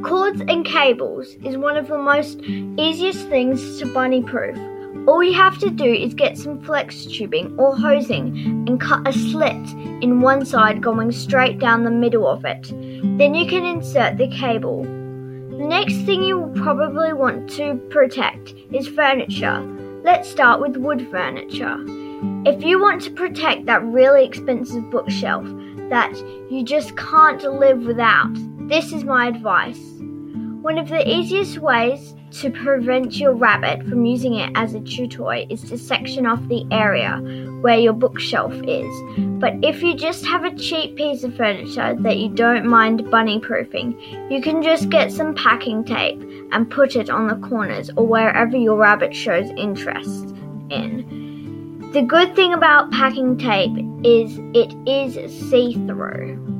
Cords and cables is one of the most easiest things to bunny-proof. All you have to do is get some flex tubing or hosing and cut a slit in one side going straight down the middle of it. Then you can insert the cable. The next thing you will probably want to protect is furniture. Let's start with wood furniture. If you want to protect that really expensive bookshelf that you just can't live without, this is my advice. One of the easiest ways to prevent your rabbit from using it as a chew toy is to section off the area where your bookshelf is. But if you just have a cheap piece of furniture that you don't mind bunny proofing, you can just get some packing tape and put it on the corners or wherever your rabbit shows interest in. The good thing about packing tape is it is see-through.